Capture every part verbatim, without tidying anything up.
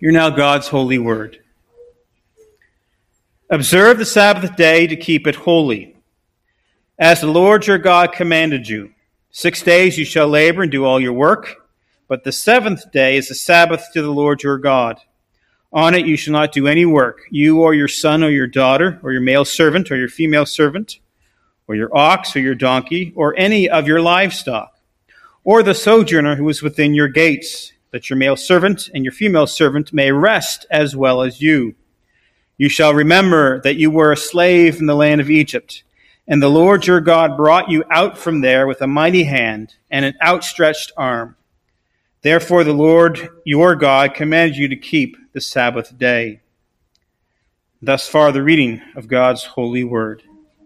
Hear now God's holy word. Observe the Sabbath day to keep it holy, as the Lord your God commanded you. Six days you shall labor and do all your work, but the seventh day is the Sabbath to the Lord your God. On it you shall not do any work, you or your son or your daughter, or your male servant or your female servant, or your ox or your donkey, or any of your livestock, or the sojourner who is within your gates, that your male servant and your female servant may rest as well as you. You shall remember that you were a slave in the land of Egypt, and the Lord your God brought you out from there with a mighty hand and an outstretched arm. Therefore the Lord your God commanded you to keep the Sabbath day. Thus far the reading of God's holy word.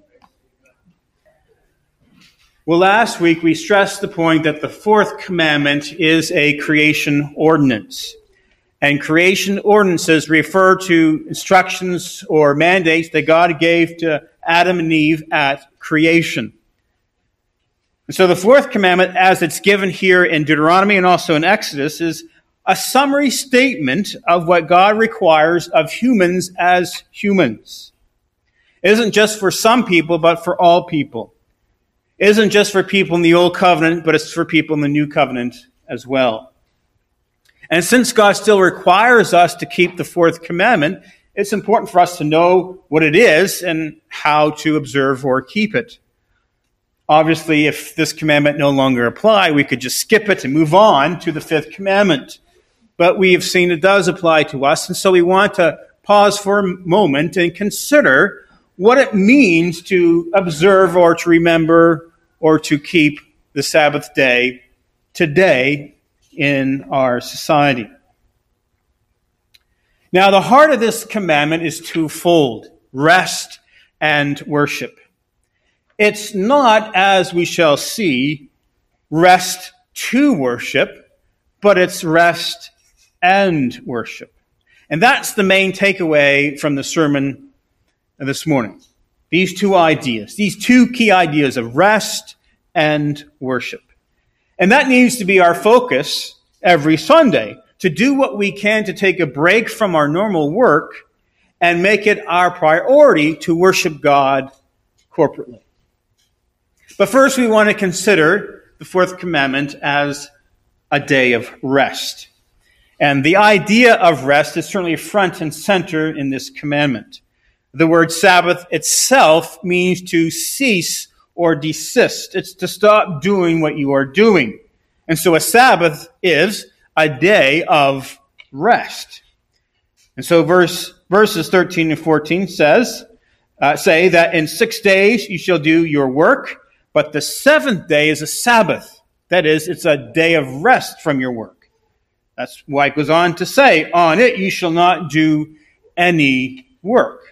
Well, last week we stressed the point that the fourth commandment is a creation ordinance. And creation ordinances refer to instructions or mandates that God gave to Adam and Eve at creation. And so the fourth commandment, as it's given here in Deuteronomy and also in Exodus, is a summary statement of what God requires of humans as humans. It isn't just for some people, but for all people. It isn't just for people in the Old Covenant, but it's for people in the New Covenant as well. And since God still requires us to keep the fourth commandment, it's important for us to know what it is and how to observe or keep it. Obviously, if this commandment no longer applied, we could just skip it and move on to the fifth commandment. But we have seen it does apply to us, and so we want to pause for a moment and consider what it means to observe or to remember or to keep the Sabbath day today in our society. Now, the heart of this commandment is twofold: rest and worship. It's not, as we shall see, rest to worship, but it's rest and worship. And that's the main takeaway from the sermon this morning. These two ideas, these two key ideas of rest and worship. And that needs to be our focus every Sunday, to do what we can to take a break from our normal work and make it our priority to worship God corporately. But first, we want to consider the fourth commandment as a day of rest. And the idea of rest is certainly front and center in this commandment. The word Sabbath itself means to cease or desist. It's to stop doing what you are doing. And so a Sabbath is a day of rest. And so verse verses thirteen and fourteen says, uh, say that in six days you shall do your work, but the seventh day is a Sabbath. That is, it's a day of rest from your work. That's why it goes on to say, on it you shall not do any work.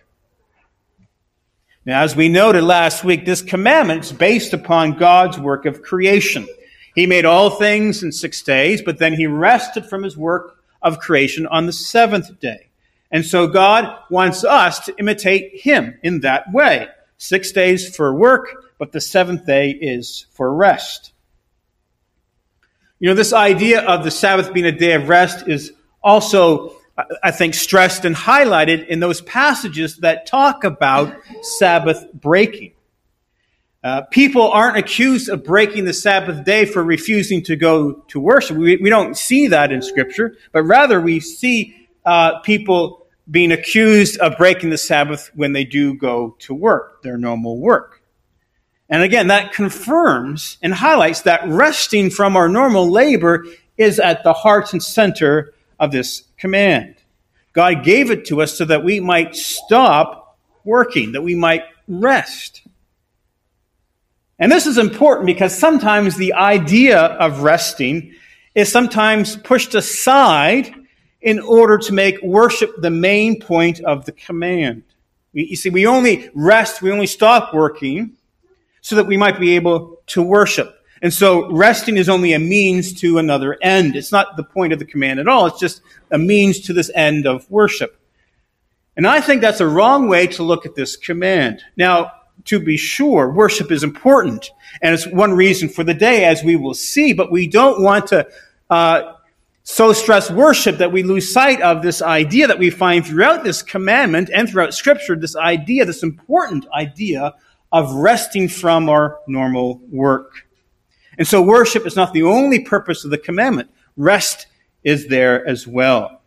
Now, as we noted last week, this commandment is based upon God's work of creation. He made all things in six days, but then he rested from his work of creation on the seventh day. And so God wants us to imitate him in that way. Six days for work, but the seventh day is for rest. You know, this idea of the Sabbath being a day of rest is also, I think, stressed and highlighted in those passages that talk about Sabbath breaking. Uh, people aren't accused of breaking the Sabbath day for refusing to go to worship. We, we don't see that in Scripture, but rather we see uh, people being accused of breaking the Sabbath when they do go to work, their normal work. And again, that confirms and highlights that resting from our normal labor is at the heart and center of this command. God gave it to us so that we might stop working, that we might rest. And this is important because sometimes the idea of resting is sometimes pushed aside in order to make worship the main point of the command. You see, we only rest, we only stop working so that we might be able to worship. And so resting is only a means to another end. It's not the point of the command at all. It's just a means to this end of worship. And I think that's a wrong way to look at this command. Now, to be sure, worship is important, and it's one reason for the day, as we will see, but we don't want to uh, so stress worship that we lose sight of this idea that we find throughout this commandment and throughout Scripture, this idea, this important idea of resting from our normal work. And so worship is not the only purpose of the commandment. Rest is there as well.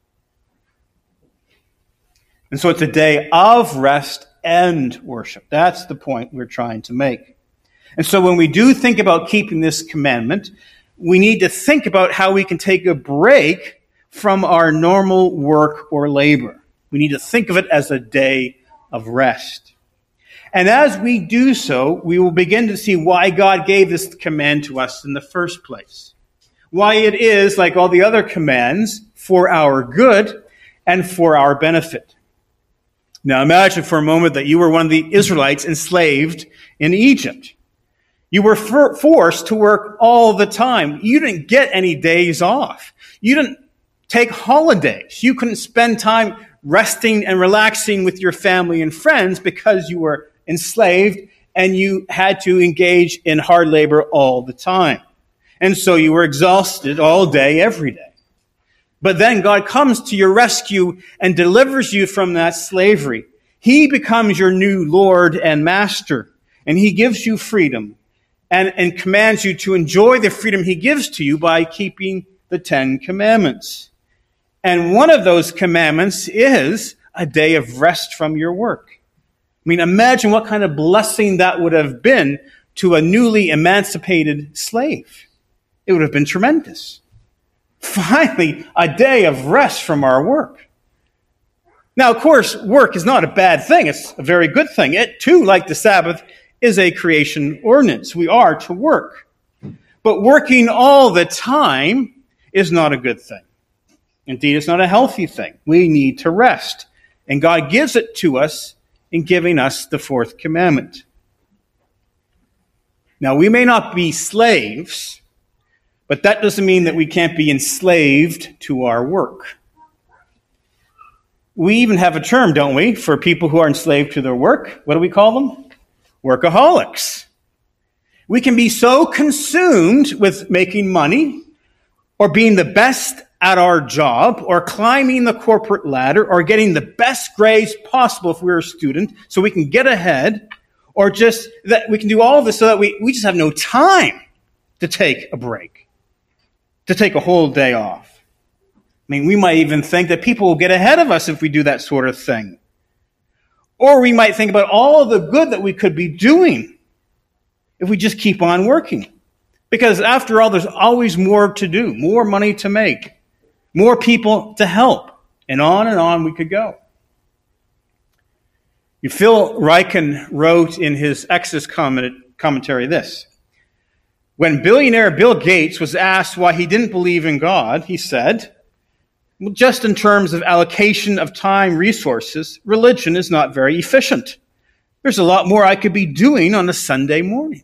And so it's a day of rest and worship. That's the point we're trying to make. And so when we do think about keeping this commandment, we need to think about how we can take a break from our normal work or labor. We need to think of it as a day of rest. And as we do so, we will begin to see why God gave this command to us in the first place. Why it is, like all the other commands, for our good and for our benefit. Now imagine for a moment that you were one of the Israelites enslaved in Egypt. You were for- forced to work all the time. You didn't get any days off. You didn't take holidays. You couldn't spend time resting and relaxing with your family and friends because you were enslaved and you had to engage in hard labor all the time. And so you were exhausted all day, every day. But then God comes to your rescue and delivers you from that slavery. He becomes your new Lord and Master, and He gives you freedom. And, and commands you to enjoy the freedom He gives to you by keeping the Ten Commandments. And one of those commandments is a day of rest from your work. I mean, imagine what kind of blessing that would have been to a newly emancipated slave. It would have been tremendous. Finally, a day of rest from our work. Now, of course, work is not a bad thing. It's a very good thing. It, too, like the Sabbath, is a creation ordinance. We are to work. But working all the time is not a good thing. Indeed, it's not a healthy thing. We need to rest. And God gives it to us in giving us the fourth commandment. Now, we may not be slaves, but that doesn't mean that we can't be enslaved to our work. We even have a term, don't we, for people who are enslaved to their work? What do we call them? Workaholics. We can be so consumed with making money or being the best at our job or climbing the corporate ladder or getting the best grades possible if we're a student so we can get ahead, or just that we can do all of this so that we, we just have no time to take a break, to take a whole day off. I mean, we might even think that people will get ahead of us if we do that sort of thing. Or we might think about all the good that we could be doing if we just keep on working. Because after all, there's always more to do, more money to make, more people to help, and on and on we could go. Phil Ryken wrote in his Exodus commentary this: when billionaire Bill Gates was asked why he didn't believe in God, he said, well, just in terms of allocation of time resources, religion is not very efficient. There's a lot more I could be doing on a Sunday morning.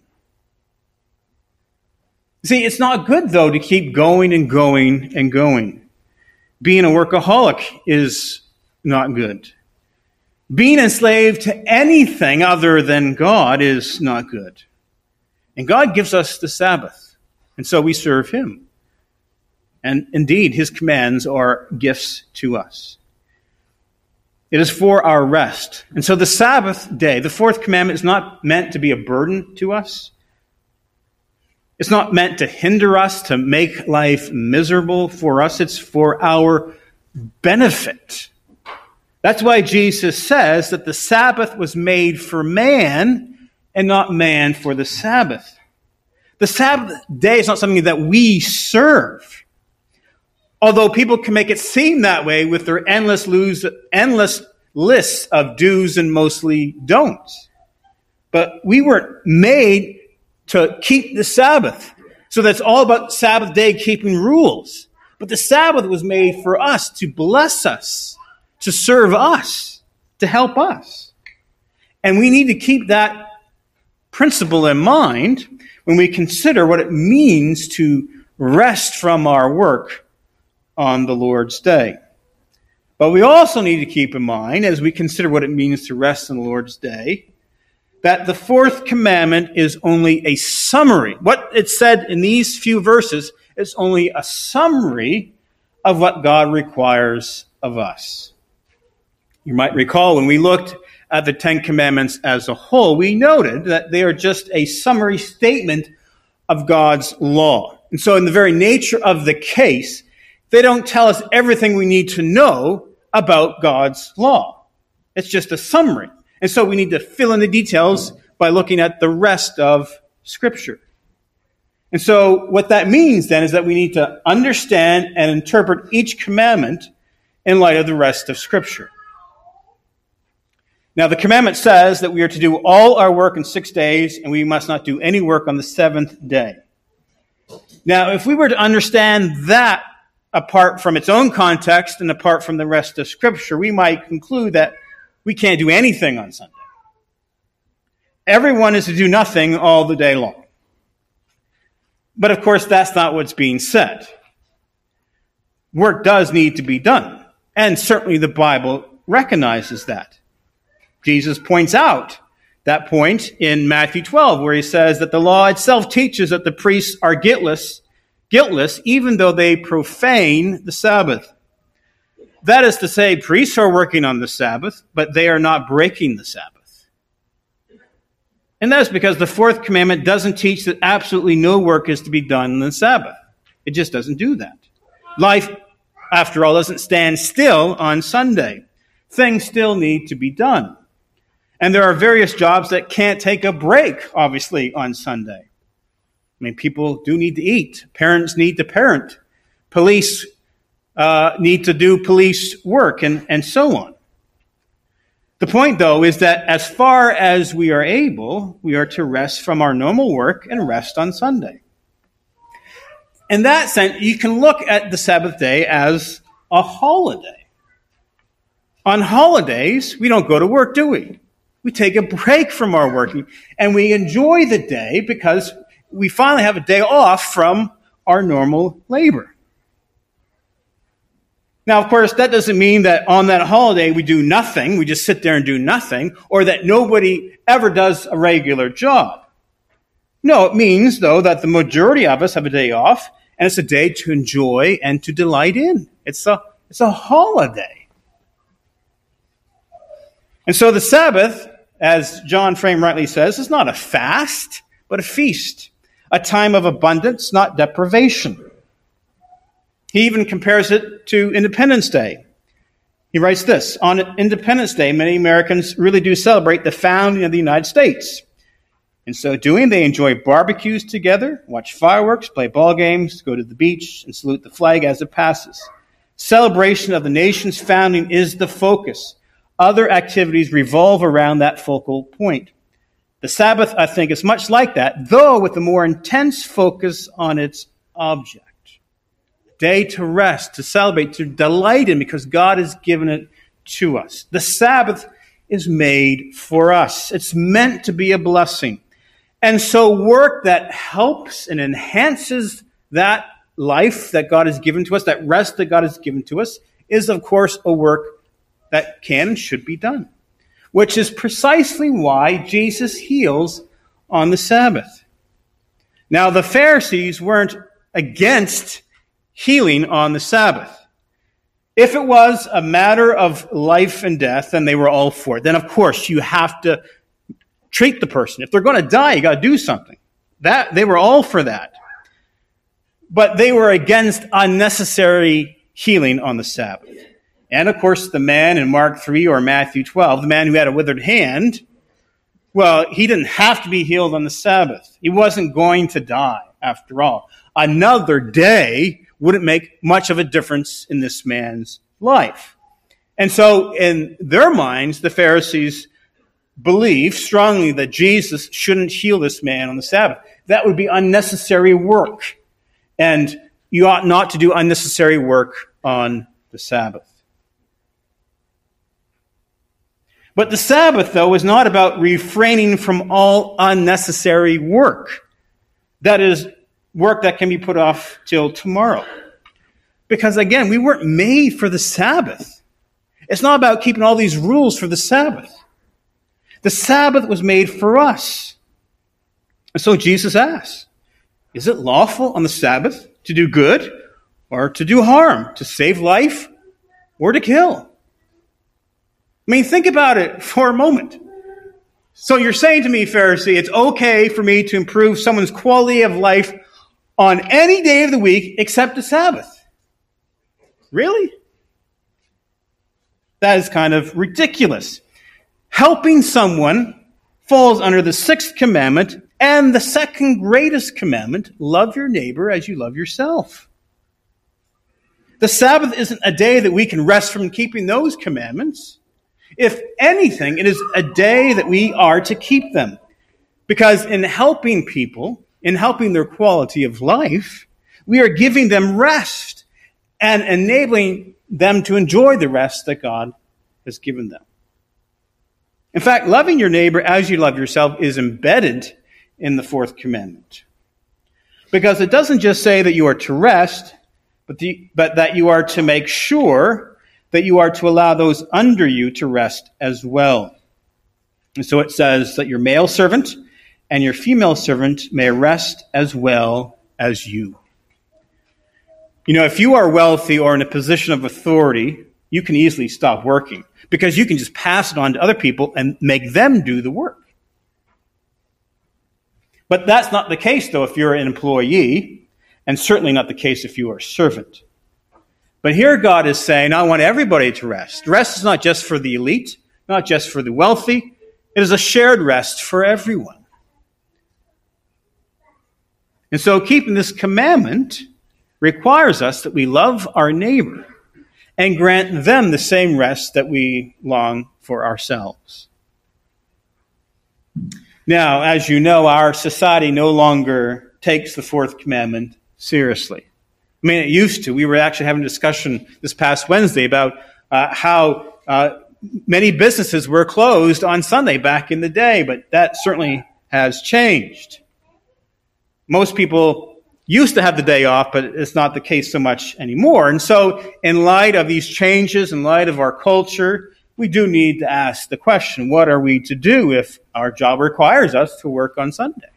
See, it's not good, though, to keep going and going and going. Being a workaholic is not good. Being enslaved to anything other than God is not good. And God gives us the Sabbath, and so we serve Him. And indeed, His commands are gifts to us. It is for our rest. And so the Sabbath day, the fourth commandment, is not meant to be a burden to us. It's not meant to hinder us, to make life miserable for us. It's for our benefit. That's why Jesus says that the Sabbath was made for man and not man for the Sabbath. The Sabbath day is not something that we serve. Although people can make it seem that way with their endless, lose, endless lists of do's and mostly don'ts. But we weren't made to keep the Sabbath. So that's all about Sabbath day keeping rules. But the Sabbath was made for us, to bless us, to serve us, to help us. And we need to keep that principle in mind when we consider what it means to rest from our work on the Lord's day. But we also need to keep in mind, as we consider what it means to rest on the Lord's day, that the fourth commandment is only a summary. What it said in these few verses It's only a summary of what God requires of us. You might recall when we looked at the Ten Commandments as a whole, we noted that they are just a summary statement of God's law. And so in the very nature of the case, they don't tell us everything we need to know about God's law. It's just a summary. And so we need to fill in the details by looking at the rest of Scripture. And so what that means then is that we need to understand and interpret each commandment in light of the rest of Scripture. Now, the commandment says that we are to do all our work in six days, and we must not do any work on the seventh day. Now, if we were to understand that apart from its own context and apart from the rest of Scripture, we might conclude that we can't do anything on Sunday. Everyone is to do nothing all the day long. But of course, that's not what's being said. Work does need to be done, and certainly the Bible recognizes that. Jesus points out that point in Matthew twelve, where he says that the law itself teaches that the priests are guiltless, guiltless, even though they profane the Sabbath. That is to say, priests are working on the Sabbath, but they are not breaking the Sabbath. And that is because the fourth commandment doesn't teach that absolutely no work is to be done on the Sabbath. It just doesn't do that. Life, after all, doesn't stand still on Sunday. Things still need to be done. And there are various jobs that can't take a break, obviously, on Sunday. I mean, people do need to eat. Parents need to parent. Police uh, need to do police work, and, and so on. The point, though, is that as far as we are able, we are to rest from our normal work and rest on Sunday. In that sense, you can look at the Sabbath day as a holiday. On holidays, we don't go to work, do we? We take a break from our working, and we enjoy the day because we finally have a day off from our normal labor. Now, of course, that doesn't mean that on that holiday we do nothing, we just sit there and do nothing, or that nobody ever does a regular job. No, it means, though, that the majority of us have a day off, and it's a day to enjoy and to delight in. It's a, it's a holiday. And so the Sabbath, as John Frame rightly says, is not a fast, but a feast, a time of abundance, not deprivation. He even compares it to Independence Day. He writes this: on Independence Day, many Americans really do celebrate the founding of the United States. In so doing, they enjoy barbecues together, watch fireworks, play ball games, go to the beach, and salute the flag as it passes. Celebration of the nation's founding is the focus. Other activities revolve around that focal point. The Sabbath, I think, is much like that, though with a more intense focus on its object. Day to rest, to celebrate, to delight in, because God has given it to us. The Sabbath is made for us. It's meant to be a blessing. And so work that helps and enhances that life that God has given to us, that rest that God has given to us, is, of course, a work that can and should be done, which is precisely why Jesus heals on the Sabbath. Now, the Pharisees weren't against healing on the Sabbath. If it was a matter of life and death, then they were all for it. Then, of course, you have to treat the person. If they're going to die, you got to do something. That they were all for that. But they were against unnecessary healing on the Sabbath. And, of course, the man in Mark three or Matthew twelve, the man who had a withered hand, well, he didn't have to be healed on the Sabbath. He wasn't going to die, after all. Another day wouldn't make much of a difference in this man's life. And so in their minds, the Pharisees believed strongly that Jesus shouldn't heal this man on the Sabbath. That would be unnecessary work. And you ought not to do unnecessary work on the Sabbath. But the Sabbath, though, is not about refraining from all unnecessary work. That is, work that can be put off till tomorrow. Because again, we weren't made for the Sabbath. It's not about keeping all these rules for the Sabbath. The Sabbath was made for us. And so Jesus asks, is it lawful on the Sabbath to do good or to do harm, to save life or to kill. I mean, think about it for a moment. So you're saying to me, Pharisee, it's okay for me to improve someone's quality of life on any day of the week except the Sabbath. Really? That is kind of ridiculous. Helping someone falls under the sixth commandment and the second greatest commandment, love your neighbor as you love yourself. The Sabbath isn't a day that we can rest from keeping those commandments. If anything, it is a day that we are to keep them. Because in helping people, in helping their quality of life, we are giving them rest and enabling them to enjoy the rest that God has given them. In fact, loving your neighbor as you love yourself is embedded in the fourth commandment. Because it doesn't just say that you are to rest, but, the, but that you are to make sure that you are to allow those under you to rest as well. And so it says that your male servant and your female servant may rest as well as you. You know, if you are wealthy or in a position of authority, you can easily stop working because you can just pass it on to other people and make them do the work. But that's not the case, though, if you're an employee, and certainly not the case if you are a servant. But here God is saying, I want everybody to rest. Rest is not just for the elite, not just for the wealthy. It is a shared rest for everyone. And so keeping this commandment requires us that we love our neighbor and grant them the same rest that we long for ourselves. Now, as you know, our society no longer takes the fourth commandment seriously. I mean, it used to. We were actually having a discussion this past Wednesday about uh, how uh, many businesses were closed on Sunday back in the day, but that certainly has changed. Most people used to have the day off, but it's not the case so much anymore. And so in light of these changes, in light of our culture, we do need to ask the question, what are we to do if our job requires us to work on Sunday?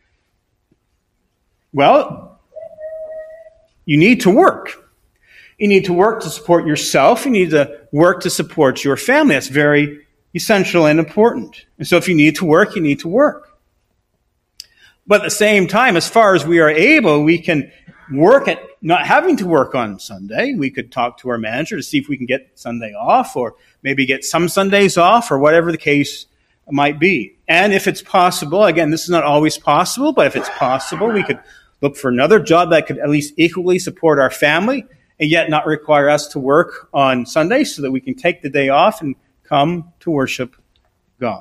Well, you need to work. You need to work to support yourself. You need to work to support your family. That's very essential and important. And so if you need to work, you need to work. But at the same time, as far as we are able, we can work at not having to work on Sunday. We could talk to our manager to see if we can get Sunday off, or maybe get some Sundays off, or whatever the case might be. And if it's possible, again, this is not always possible, but if it's possible, we could look for another job that could at least equally support our family and yet not require us to work on Sunday so that we can take the day off and come to worship God.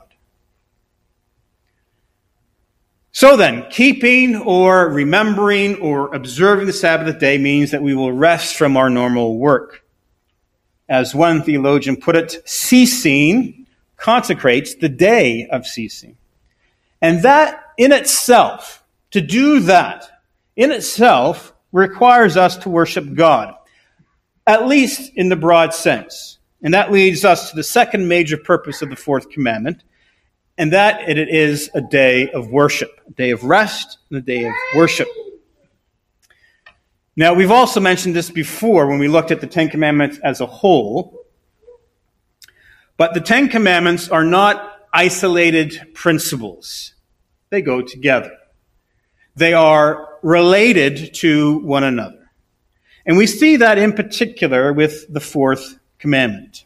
So then, keeping or remembering or observing the Sabbath day means that we will rest from our normal work. As one theologian put it, ceasing consecrates the day of ceasing. And that in itself, to do that, in itself requires us to worship God, at least in the broad sense. And that leads us to the second major purpose of the fourth commandment, and that it is a day of worship, a day of rest and a day of worship. Now, we've also mentioned this before when we looked at the Ten Commandments as a whole, but the Ten Commandments are not isolated principles. They go together. They are related to one another. And we see that in particular with the fourth commandment.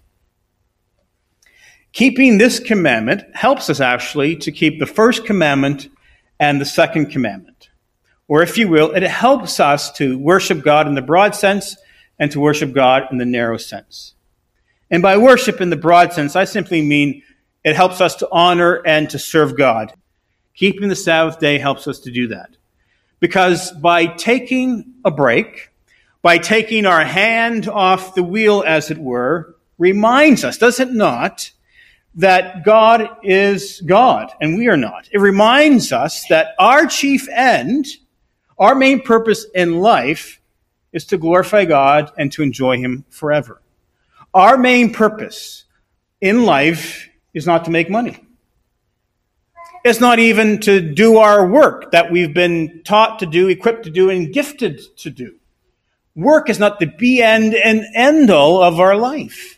Keeping this commandment helps us actually to keep the first commandment and the second commandment. Or if you will, it helps us to worship God in the broad sense and to worship God in the narrow sense. And by worship in the broad sense, I simply mean it helps us to honor and to serve God. Keeping the Sabbath day helps us to do that. Because by taking a break, by taking our hand off the wheel, as it were, reminds us, does it not, that God is God and we are not. It reminds us that our chief end, our main purpose in life, is to glorify God and to enjoy Him forever. Our main purpose in life is not to make money. It's not even to do our work that we've been taught to do, equipped to do, and gifted to do. Work is not the be-end and end-all of our life.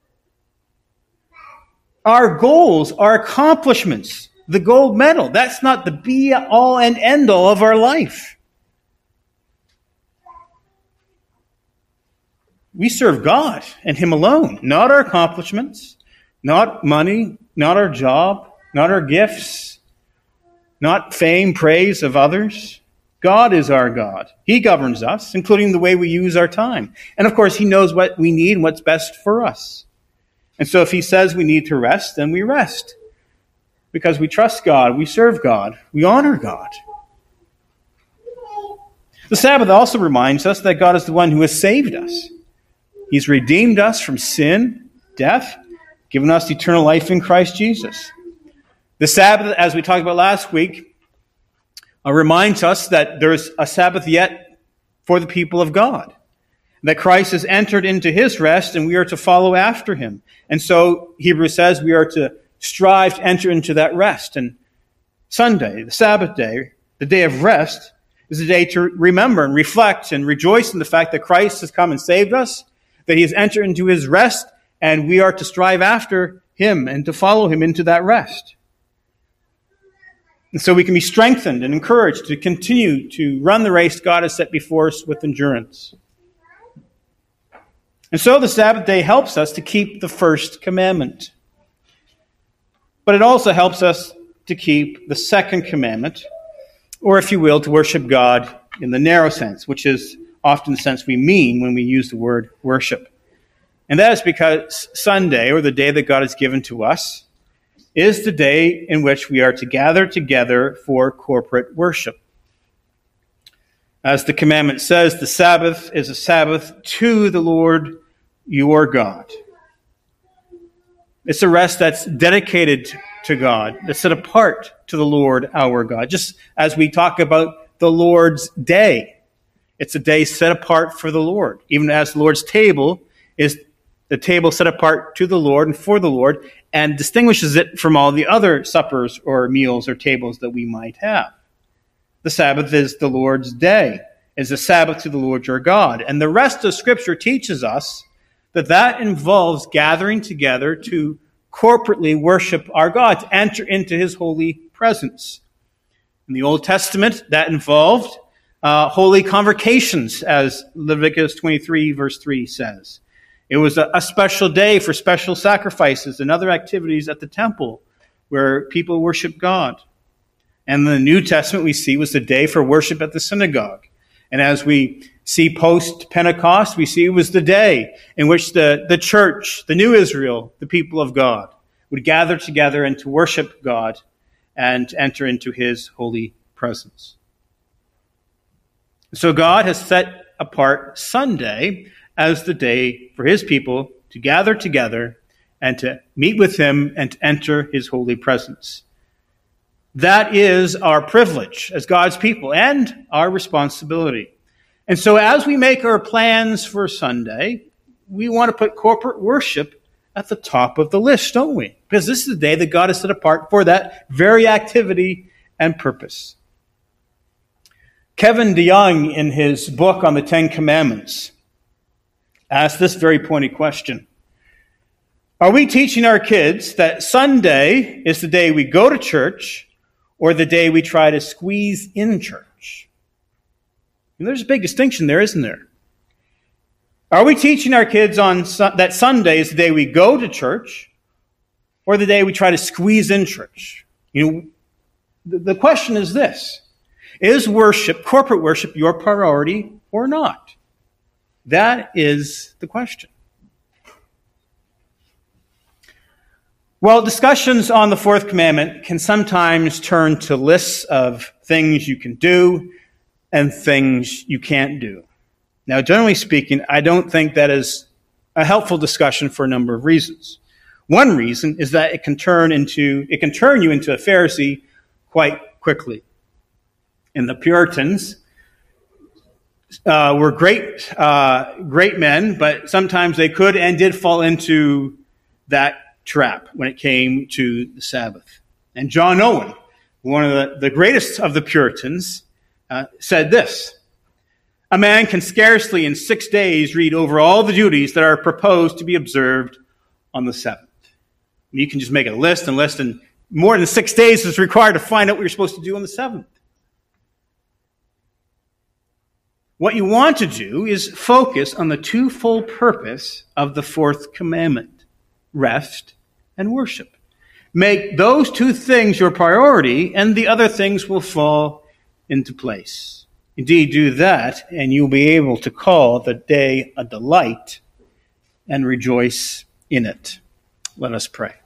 Our goals, our accomplishments, the gold medal, that's not the be-all and end-all of our life. We serve God and Him alone, not our accomplishments, not money, not our job, not our gifts, not fame, praise of others. God is our God. He governs us, including the way we use our time. And of course, He knows what we need and what's best for us. And so if He says we need to rest, then we rest. Because we trust God, we serve God, we honor God. The Sabbath also reminds us that God is the one who has saved us. He's redeemed us from sin, death, given us eternal life in Christ Jesus. The Sabbath, as we talked about last week, uh, reminds us that there's a Sabbath yet for the people of God. That Christ has entered into His rest and we are to follow after Him. And so Hebrews says we are to strive to enter into that rest. And Sunday, the Sabbath day, the day of rest, is a day to remember and reflect and rejoice in the fact that Christ has come and saved us, that He has entered into His rest, and we are to strive after Him and to follow Him into that rest. And so we can be strengthened and encouraged to continue to run the race God has set before us with endurance. And so the Sabbath day helps us to keep the first commandment. But it also helps us to keep the second commandment, or if you will, to worship God in the narrow sense, which is often the sense we mean when we use the word worship. And that is because Sunday, or the day that God has given to us, is the day in which we are to gather together for corporate worship. As the commandment says, the Sabbath is a Sabbath to the Lord your God. It's a rest that's dedicated to God, that's set apart to the Lord our God. Just as we talk about the Lord's day, it's a day set apart for the Lord. Even as the Lord's table is the table set apart to the Lord and for the Lord, and distinguishes it from all the other suppers or meals or tables that we might have. The Sabbath is the Lord's day, is a Sabbath to the Lord your God. And the rest of Scripture teaches us that that involves gathering together to corporately worship our God, to enter into His holy presence. In the Old Testament, that involved uh, holy convocations, as Leviticus twenty-three, verse three says. It was a, a special day for special sacrifices and other activities at the temple where people worship God. And in the New Testament, we see was the day for worship at the synagogue. And as we see post-Pentecost, we see it was the day in which the, the church, the new Israel, the people of God, would gather together and to worship God and enter into His holy presence. So God has set apart Sunday as the day for His people to gather together and to meet with Him and to enter His holy presence. That is our privilege as God's people and our responsibility. And so as we make our plans for Sunday, we want to put corporate worship at the top of the list, don't we? Because this is the day that God has set apart for that very activity and purpose. Kevin DeYoung, in his book on the Ten Commandments, asked this very pointed question. Are we teaching our kids that Sunday is the day we go to church or the day we try to squeeze in church? And there's a big distinction there, isn't there? Are we teaching our kids on su- that Sunday is the day we go to church or the day we try to squeeze in church? You know, the, the question is this. Is worship, corporate worship, your priority or not? That is the question. Well, discussions on the fourth commandment can sometimes turn to lists of things you can do and things you can't do. Now, generally speaking, I don't think that is a helpful discussion for a number of reasons. One reason is that it can turn into it can turn you into a Pharisee quite quickly. And the Puritans uh, were great, uh, great men, but sometimes they could and did fall into that trap when it came to the Sabbath. And John Owen one of the, the greatest of the Puritans, uh, said this: "A man can scarcely in six days read over all the duties that are proposed to be observed on the seventh." You can just make a list and list, and more than six days is required to find out what you're supposed to do on the seventh. What you want to do is focus on the twofold purpose of the fourth commandment: rest and worship. Make those two things your priority, and the other things will fall into place. Indeed, do that, and you'll be able to call the day a delight and rejoice in it. Let us pray.